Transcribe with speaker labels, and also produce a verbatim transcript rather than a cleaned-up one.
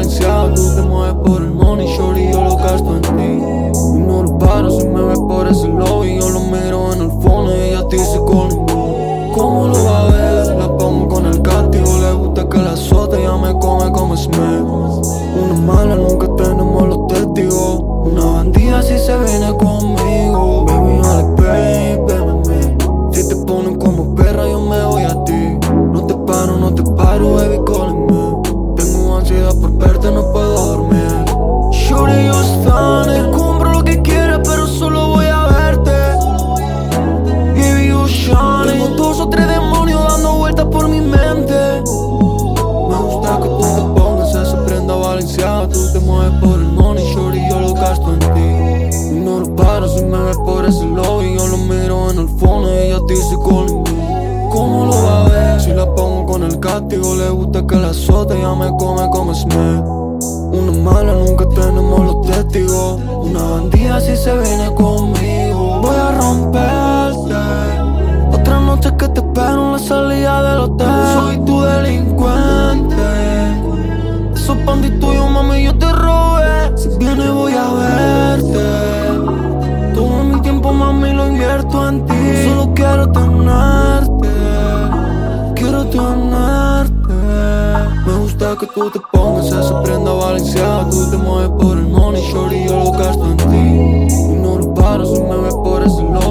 Speaker 1: Valenciaga, tú te mueves por el money, shorty, yo lo gasto en ti. Y no lo paro si me ves por ese lobby, yo lo miro en el fondo y ella te dice con ¿cómo lo va a ver? La pongo con el castigo, le gusta que la azote, ella me come como Smith. Una mala nunca tenemos los testigos, una bandida si se viene conmigo. Baby, no le pay, baby, si te ponen como perra yo me voy a ti. No te paro, no te paro, baby, calling me. Tengo ansiedad por verte, no puedo dormir. Shorty, yo stunning, te compro lo que quieras, pero solo voy a verte. Baby, yo shining, tengo dos o tres demonios dando vueltas por mi mente. Me gusta que tú te pongas esa prenda Valenciaga, tú te mueves por el money, shorty, yo lo gasto en ti. Y no lo paro si me ves por ese lobby, yo lo miro en el fondo y ella te dice calling me. ¿Cómo lo va a ver? Si la pongo con el castigo, le gusta que la azote, ella me come como Smith. Una mala nunca tenemos los testigos, una bandida si se viene conmigo. Voy a romperte otra noche que te espero en la salida del hotel. Soy tu delincuente, esos bandis tuyos, mami, yo te robé. Si vienes voy a verte, todo mi tiempo, mami, lo invierto en ti. Solo quiero tenerte, quiero tenerte. Me gusta que tú te pongas esa prenda Valenciaga, tú te mueves por el money, shorty, yo lo gasto en ti. Y no lo paro si me ves por ese lado.